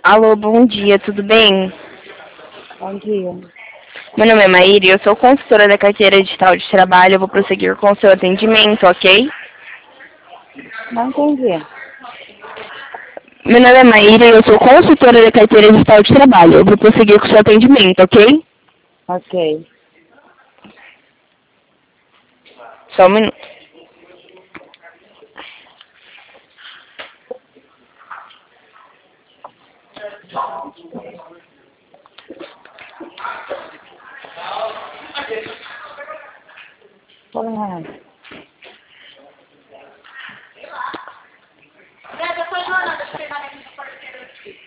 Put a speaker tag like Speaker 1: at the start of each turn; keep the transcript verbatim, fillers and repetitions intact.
Speaker 1: Alô, bom dia, tudo bem?
Speaker 2: Bom dia.
Speaker 1: Meu nome é Maíra e eu sou consultora da carteira digital de trabalho. Eu vou prosseguir com o seu atendimento, ok?
Speaker 2: Não entendi.
Speaker 1: Meu nome é Maíra e eu sou consultora da carteira digital de trabalho. Eu vou prosseguir com o seu atendimento, ok?
Speaker 2: Ok.
Speaker 1: Só um minuto.
Speaker 2: Olá.